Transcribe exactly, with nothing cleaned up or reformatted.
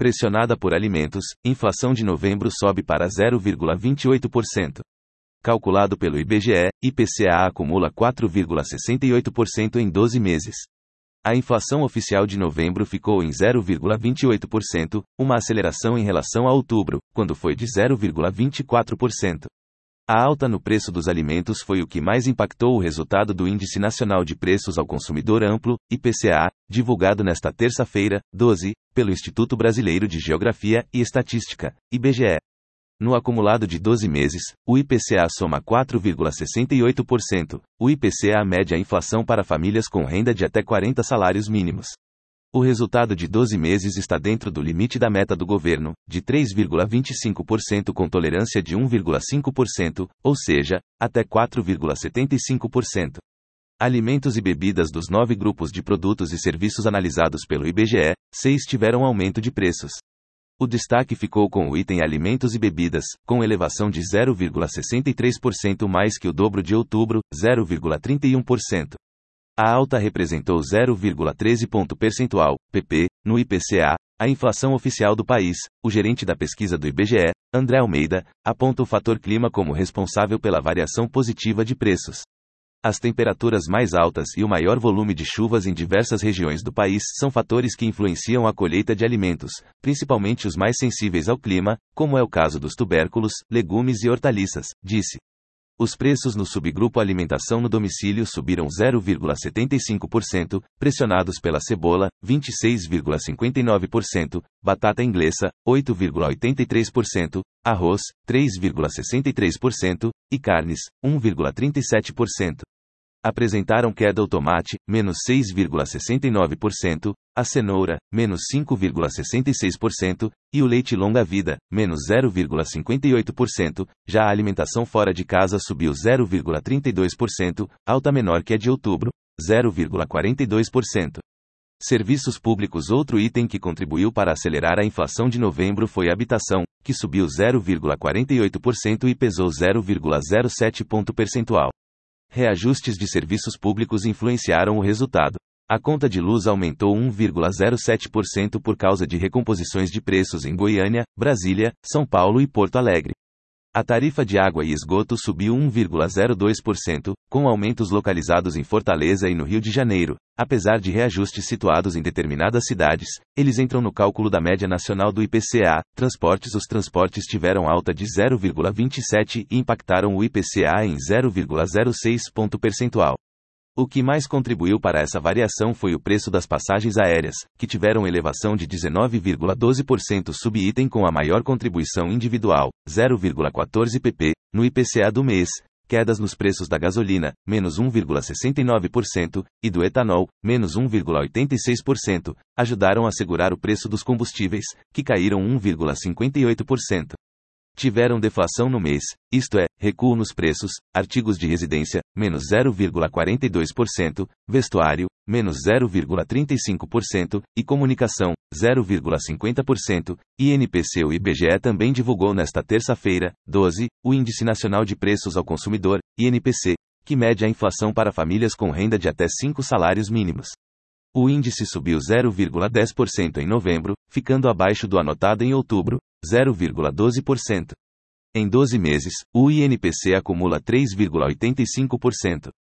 Pressionada por alimentos, inflação de novembro sobe para zero vírgula vinte e oito por cento. Calculado pelo I B G E, I P C A acumula quatro vírgula sessenta e oito por cento em doze meses. A inflação oficial de novembro ficou em zero vírgula vinte e oito por cento, uma aceleração em relação a outubro, quando foi de zero vírgula vinte e quatro por cento. A alta no preço dos alimentos foi o que mais impactou o resultado do Índice Nacional de Preços ao Consumidor Amplo, I P C A, divulgado nesta terça-feira, doze, pelo Instituto Brasileiro de Geografia e Estatística, I B G E. No acumulado de doze meses, o I P C A soma quatro vírgula sessenta e oito por cento. O I P C A mede a inflação para famílias com renda de até quarenta salários mínimos. O resultado de doze meses está dentro do limite da meta do governo, de três vírgula vinte e cinco por cento com tolerância de um vírgula cinco por cento, ou seja, até quatro vírgula setenta e cinco por cento. Alimentos e bebidas dos nove grupos de produtos e serviços analisados pelo I B G E, seis tiveram aumento de preços. O destaque ficou com o item alimentos e bebidas, com elevação de zero vírgula sessenta e três por cento mais que o dobro de outubro, zero vírgula trinta e um por cento. A alta representou zero vírgula treze ponto percentual, P P, no I P C A. A inflação oficial do país. O gerente da pesquisa do I B G E, André Almeida, aponta o fator clima como responsável pela variação positiva de preços. As temperaturas mais altas e o maior volume de chuvas em diversas regiões do país são fatores que influenciam a colheita de alimentos, principalmente os mais sensíveis ao clima, como é o caso dos tubérculos, legumes e hortaliças, disse. Os preços no subgrupo alimentação no domicílio subiram zero vírgula setenta e cinco por cento, pressionados pela cebola, vinte e seis vírgula cinquenta e nove por cento, batata inglesa, oito vírgula oitenta e três por cento, arroz, três vírgula sessenta e três por cento, e carnes, um vírgula trinta e sete por cento. Apresentaram queda o tomate, menos seis vírgula sessenta e nove por cento, a cenoura, menos cinco vírgula sessenta e seis por cento, e o leite longa-vida, menos zero vírgula cinquenta e oito por cento, já a alimentação fora de casa subiu zero vírgula trinta e dois por cento, alta menor que a de outubro, zero vírgula quarenta e dois por cento. Serviços públicos. Outro item que contribuiu para acelerar a inflação de novembro foi a habitação, que subiu zero vírgula quarenta e oito por cento e pesou zero vírgula zero sete ponto percentual. Reajustes de serviços públicos influenciaram o resultado. A conta de luz aumentou um vírgula zero sete por cento por causa de recomposições de preços em Goiânia, Brasília, São Paulo e Porto Alegre. A tarifa de água e esgoto subiu um vírgula zero dois por cento, com aumentos localizados em Fortaleza e no Rio de Janeiro. Apesar de reajustes situados em determinadas cidades, eles entram no cálculo da média nacional do I P C A. Transportes. Os transportes tiveram alta de zero vírgula vinte e sete e impactaram o I P C A em zero vírgula zero seis ponto percentual. O que mais contribuiu para essa variação foi o preço das passagens aéreas, que tiveram elevação de dezenove vírgula doze por cento. Subitem com a maior contribuição individual, zero vírgula quatorze por cento, no I P C A do mês. Quedas nos preços da gasolina, menos um vírgula sessenta e nove por cento, e do etanol, menos um vírgula oitenta e seis por cento, ajudaram a segurar o preço dos combustíveis, que caíram um vírgula cinquenta e oito por cento. Tiveram deflação no mês, isto é, recuo nos preços, artigos de residência, menos zero vírgula quarenta e dois por cento, vestuário, menos zero vírgula trinta e cinco por cento, e comunicação, zero vírgula cinquenta por cento, I N P C. O I B G E também divulgou nesta terça-feira, doze, o Índice Nacional de Preços ao Consumidor, I N P C, que mede a inflação para famílias com renda de até cinco salários mínimos. O índice subiu zero vírgula dez por cento em novembro, ficando abaixo do anotado em outubro, zero vírgula doze por cento. Em doze meses, o I N P C acumula três vírgula oitenta e cinco por cento.